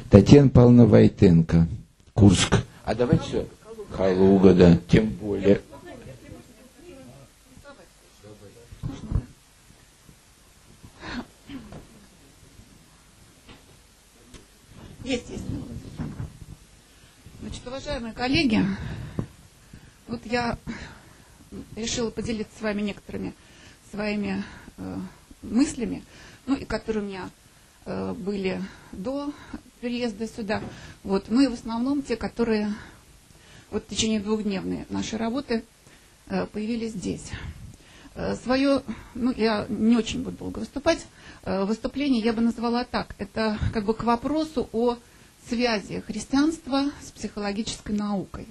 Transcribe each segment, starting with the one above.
Татьяна Павловна Войтенко, Курск. А давайте все. Калуга, да, тем более. Есть. Значит, уважаемые коллеги, вот я решила поделиться с вами некоторыми своими мыслями, ну и которые у меня были до переезда сюда. Вот мы в основном те, которые вот в течение двухдневной нашей работы появились здесь. Свое, ну я не очень буду долго выступать, выступление я бы назвала так. Это как бы к вопросу о связи христианства с психологической наукой.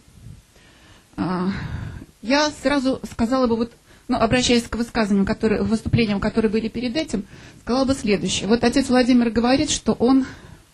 Я сразу сказала бы, вот, ну, обращаясь к выступлениям, которые были перед этим, сказала бы следующее. Вот отец Владимир говорит, что он,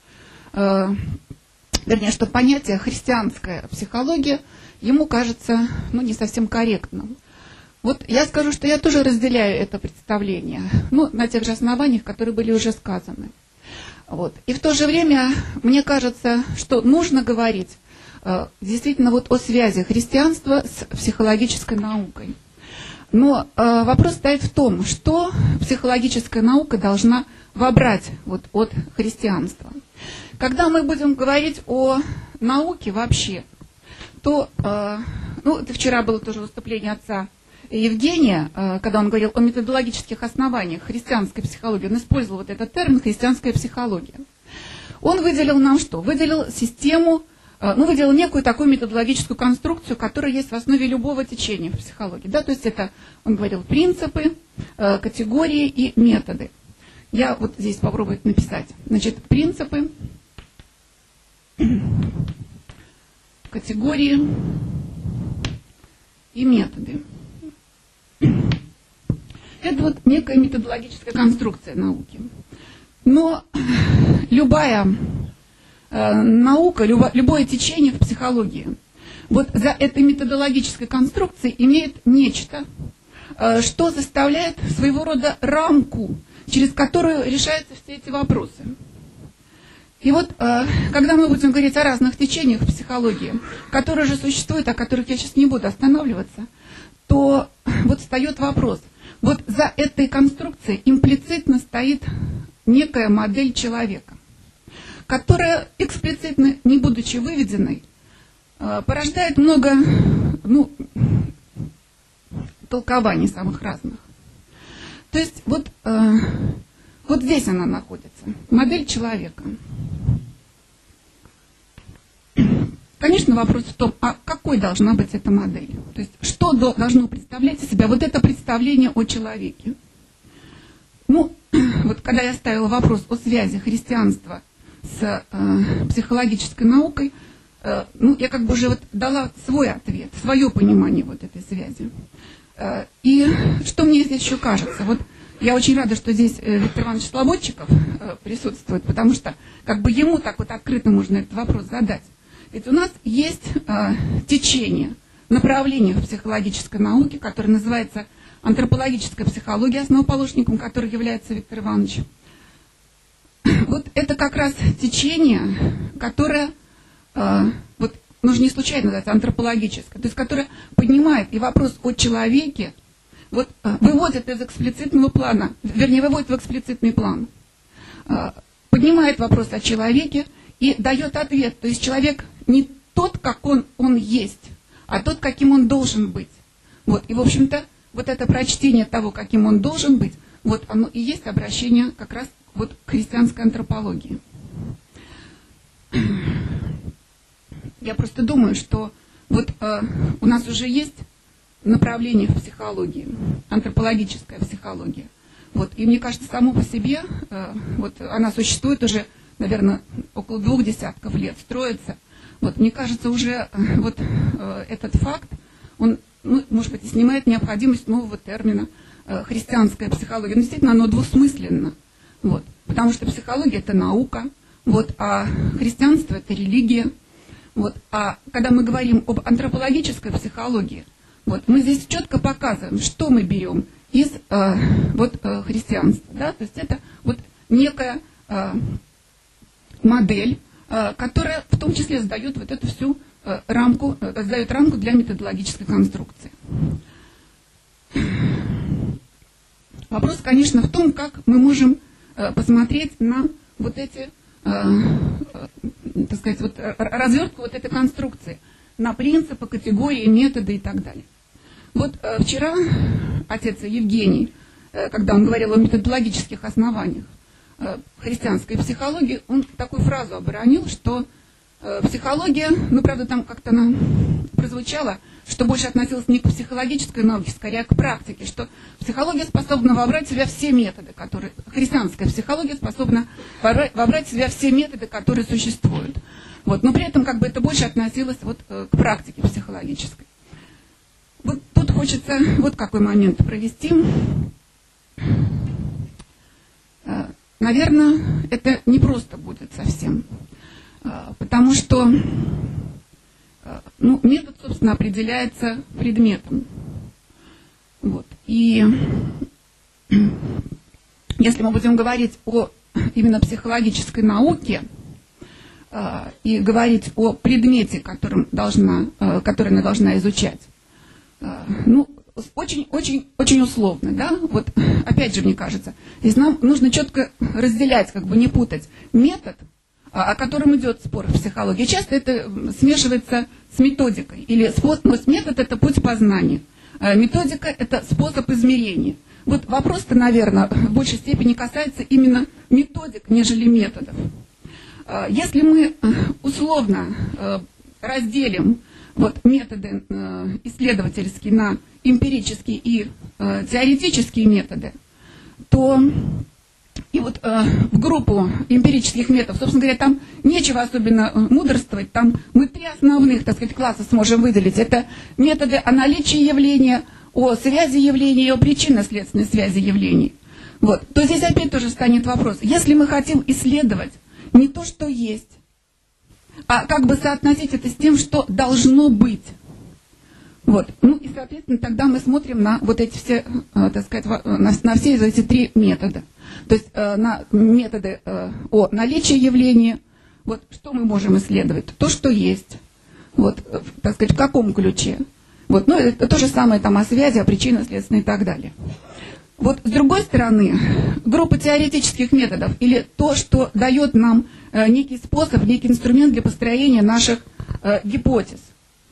вернее, что понятие христианская психология ему кажется, ну, не совсем корректным. Вот я скажу, что я тоже разделяю это представление, ну, на тех же основаниях, которые были уже сказаны. Вот. И в то же время мне кажется, что нужно говорить действительно вот о связи христианства с психологической наукой. Но вопрос стоит в том, что психологическая наука должна вобрать вот от христианства. Когда мы будем говорить о науке вообще, то, ну, это вчера было тоже выступление отца Евгения, когда он говорил о методологических основаниях христианской психологии, он использовал вот этот термин «христианская психология». Он выделил нам что? Выделил систему, ну, выделил некую такую методологическую конструкцию, которая есть в основе любого течения в психологии. Да? То есть это, он говорил, принципы, категории и методы. Я вот здесь попробую написать. Значит, принципы, категории и методы. Это вот некая методологическая конструкция науки. Но любая наука, любое течение в психологии, вот за этой методологической конструкцией имеет нечто, что заставляет своего рода рамку, через которую решаются все эти вопросы. И вот, когда мы будем говорить о разных течениях в психологии, которые же существуют, о которых я сейчас не буду останавливаться, то вот встает вопрос. Вот за этой конструкцией имплицитно стоит некая модель человека, которая эксплицитно, не будучи выведенной, порождает много, ну, толкований самых разных. То есть вот здесь она находится, модель человека. Конечно, вопрос в том, а какой должна быть эта модель? То есть, что должно представлять из себя вот это представление о человеке? Ну, вот когда я ставила вопрос о связи христианства с психологической наукой, ну, я как бы уже вот дала свой ответ, свое понимание вот этой связи. И что мне здесь еще кажется? Вот я очень рада, что здесь Виктор Иванович Слободчиков присутствует, потому что как бы ему так вот открыто можно этот вопрос задать. Ведь у нас есть течение, направление в психологической науке, которое называется антропологическая психология, основоположником которой является Виктор Иванович. Вот это как раз течение, которое, вот, нужно не случайно называть, антропологическое, то есть которое поднимает и вопрос о человеке, вот, выводит из эксплицитного плана, вернее, выводит в эксплицитный план, поднимает вопрос о человеке и дает ответ. То есть человек не тот, как он есть, а тот, каким он должен быть. Вот. И, в общем-то, вот это прочтение того, каким он должен быть, вот оно и есть обращение как раз вот к христианской антропологии. Я просто думаю, что вот у нас уже есть направление в психологии, антропологическая психология. Вот. И мне кажется, само по себе, вот она существует уже, наверное, около 2 десятков лет, строится. Вот, мне кажется, уже вот этот факт, он, ну, может быть, и снимает необходимость нового термина христианская психология. Но действительно, оно двусмысленно. Вот, потому что психология – это наука, вот, а христианство – это религия. Вот, а когда мы говорим об антропологической психологии, вот, мы здесь четко показываем, что мы берем из вот, христианства. Да? То есть это вот некая модель, которая в том числе задает вот эту всю рамку, задает рамку для методологической конструкции. Вопрос, конечно, в том, как мы можем посмотреть на вот эти, так сказать, вот развертку вот этой конструкции, на принципы, категории, методы и так далее. Вот вчера отец Евгений, когда он говорил о методологических основаниях христианской психологии, он такую фразу оборонил, что психология, ну, правда, там как-то она прозвучала, что больше относилась не к психологической науке, скорее к практике, что психология способна вобрать в себя все методы, которые... Христианская психология способна вобрать в себя все методы, которые существуют. Вот, но при этом как бы это больше относилось вот к практике психологической. Вот тут хочется вот какой момент провести. Наверное, это не просто будет совсем, потому что ну, метод, собственно, определяется предметом. Вот. И если мы будем говорить о именно психологической науке и говорить о предмете, который она должна изучать, ну, очень условно, да, вот опять же, мне кажется, здесь нам нужно четко разделять, как бы не путать метод, о котором идет спор в психологии. Часто это смешивается с методикой, или метод – это путь познания, методика – это способ измерения. Вот вопрос-то, наверное, в большей степени касается именно методик, нежели методов. Если мы условно разделим вот методы исследовательские на эмпирические и теоретические методы, то и вот в группу эмпирических методов, собственно говоря, там нечего особенно мудрствовать, там мы 3 основных, так сказать, класса сможем выделить. Это методы о наличии явления, о связи явления и о причинно-следственной связи явлений. Вот. То здесь опять тоже станет вопрос, если мы хотим исследовать не то, что есть, а как бы соотносить это с тем, что должно быть. Вот. Ну и, соответственно, тогда мы смотрим на вот эти все, так сказать, на все эти 3 метода. То есть на методы о наличии явления, вот что мы можем исследовать, то, что есть, вот, так сказать, в каком ключе. Вот. Ну, это то же самое там о связи, о причинно-следственной и так далее. Вот с другой стороны, группа теоретических методов, или то, что дает нам некий способ, некий инструмент для построения наших гипотез.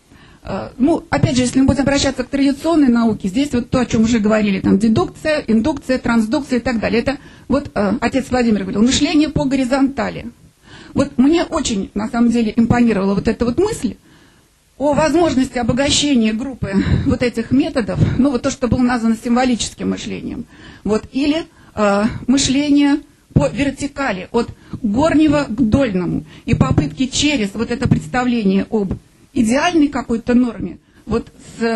Ну, опять же, если мы будем обращаться к традиционной науке, здесь вот то, о чем уже говорили, там дедукция, индукция, трансдукция и так далее. Это вот отец Владимир говорил, мышление по горизонтали. Вот мне очень, на самом деле, импонировала вот эта вот мысль о возможности обогащения группы вот этих методов, ну, вот то, что было названо символическим мышлением, вот, или мышление по вертикали, от горнего к дольному, и попытки через вот это представление об идеальной какой-то норме вот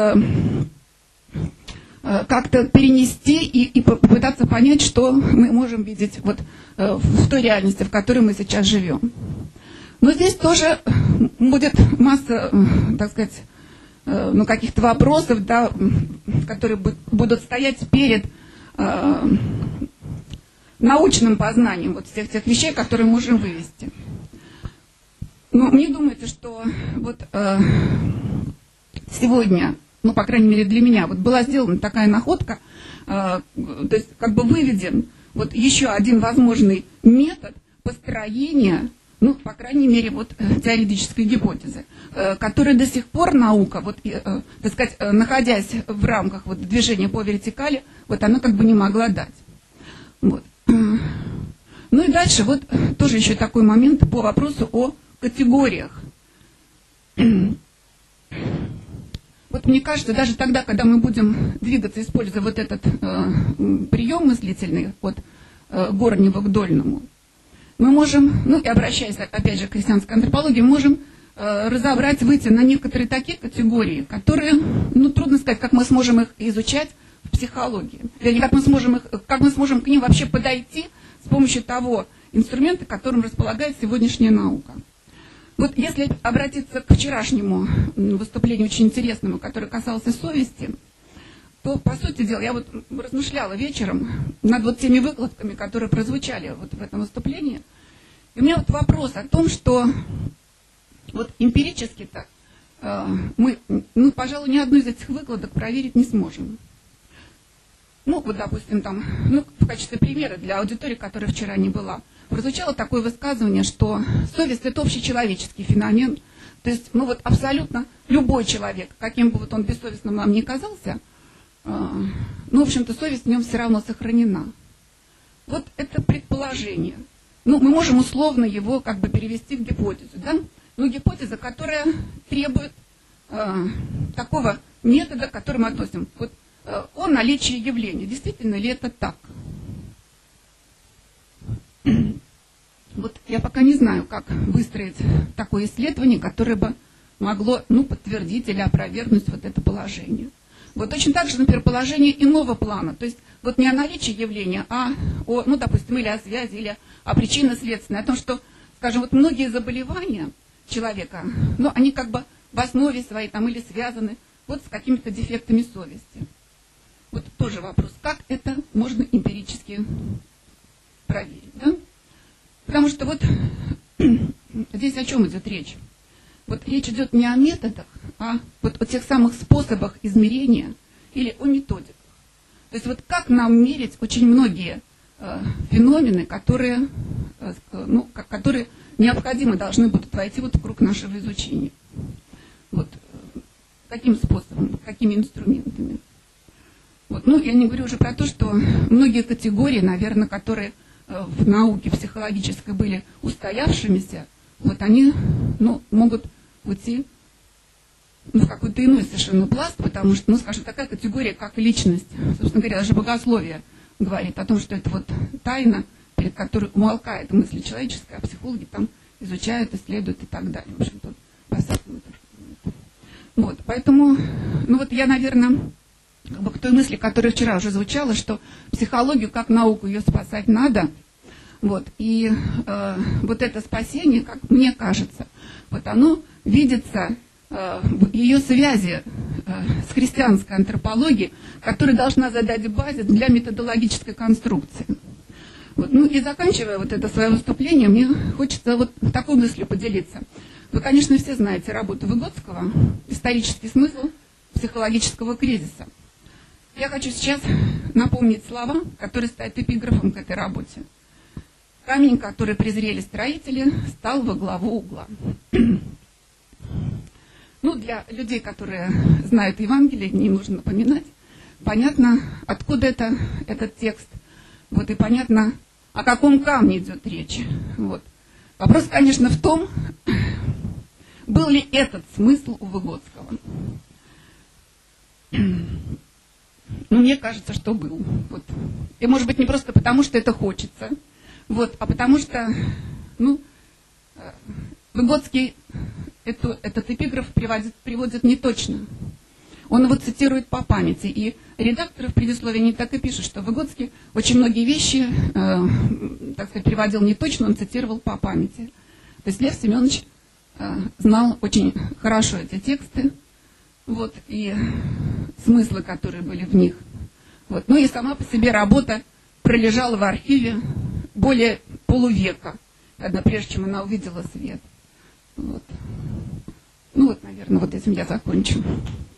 как-то перенести и попытаться понять, что мы можем видеть вот в той реальности, в которой мы сейчас живем. Но здесь тоже будет масса, так сказать, ну, каких-то вопросов, да, которые будут стоять перед научным познанием вот всех тех вещей, которые мы можем вывести. Ну, мне думается, что вот сегодня, ну, по крайней мере для меня, вот была сделана такая находка, то есть как бы выведен вот еще один возможный метод построения, ну, по крайней мере, вот теоретической гипотезы, которая до сих пор наука, вот, так сказать, находясь в рамках вот движения по вертикали, вот она как бы не могла дать. Вот. Ну и дальше вот тоже еще такой момент по вопросу о категориях. Вот мне кажется, даже тогда, когда мы будем двигаться, используя вот этот прием мыслительный от горнего к дольному, мы можем, ну и обращаясь опять же к христианской антропологии, можем разобрать, выйти на некоторые такие категории, которые, ну, трудно сказать, как мы сможем их изучать в психологии. Вернее, как мы сможем к ним вообще подойти с помощью того инструмента, которым располагает сегодняшняя наука. Вот если обратиться к вчерашнему выступлению очень интересному, которое касалось совести, то, по сути дела, я вот размышляла вечером над вот теми выкладками, которые прозвучали вот в этом выступлении, И у меня вот вопрос о том, что вот эмпирически-то мы, пожалуй, ни одну из этих выкладок проверить не сможем. Ну, вот, допустим, там, в качестве примера для аудитории, которая вчера не была, прозвучало такое высказывание, что совесть – это общечеловеческий феномен. То есть, вот абсолютно любой человек, каким бы вот он бессовестным нам ни казался, в общем-то, совесть в нем все равно сохранена. Вот это предположение. Мы можем условно его как бы перевести в гипотезу, да? Гипотеза, которая требует такого метода, к которому мы относим. Вот о наличии явления. Действительно ли это так? Вот я пока не знаю, как выстроить такое исследование, которое бы могло подтвердить или опровергнуть вот это положение. Вот точно так же, например, положение иного плана. То есть вот не о наличии явления, а о, допустим, или о связи, или о причинно-следственной. О том, что, скажем, вот многие заболевания человека, они как бы в основе своей там или связаны вот с какими-то дефектами совести. Вот тоже вопрос, как это можно эмпирически проверить, да? Потому что вот здесь о чем идет речь? Вот речь идет не о методах, а вот о тех самых способах измерения или о методиках. То есть вот как нам мерить очень многие феномены, которые необходимо должны будут войти вот в круг нашего изучения. Вот каким способом, какими инструментами. Вот, я не говорю уже про то, что многие категории, наверное, которые в науке психологической были устоявшимися, вот они могут уйти в какой-то иной совершенно пласт, потому что, скажем, такая категория, как личность, собственно говоря, даже богословие говорит о том, что это вот тайна, перед которой умолкает мысль человеческая, а психологи там изучают, исследуют и так далее. В общем, тут вот, поэтому, я, наверное, к той мысли, которая вчера уже звучала, что психологию как науку ее спасать надо, вот, и вот это спасение, как мне кажется, вот оно видится в ее связи с христианской антропологией, которая должна задать базис для методологической конструкции. Вот, и заканчивая вот это свое выступление, мне хочется вот такой мыслью поделиться. Вы, конечно, все знаете работу Выгодского «Исторический смысл психологического кризиса». Я хочу сейчас напомнить слова, которые стоят эпиграфом к этой работе. «Камень, который презрели строители, стал во главу угла». Для людей, которые знают Евангелие, не нужно напоминать, понятно, откуда этот текст, вот, и понятно, о каком камне идет речь. Вот. Вопрос, конечно, в том, был ли этот смысл у Выгодского. Мне кажется, что был. Вот. И, может быть, не просто потому, что это хочется, вот, а потому что, Выгодский этот эпиграф приводит не точно. Он его цитирует по памяти. И редакторы в предисловии не так и пишут, что Выгодский очень многие вещи, так сказать, приводил не точно, он цитировал по памяти. То есть Лев Семенович знал очень хорошо эти тексты, вот, и смыслы, которые были в них. Вот. И сама по себе работа пролежала в архиве более полувека, прежде чем она увидела свет. Вот. Наверное, вот этим я закончу.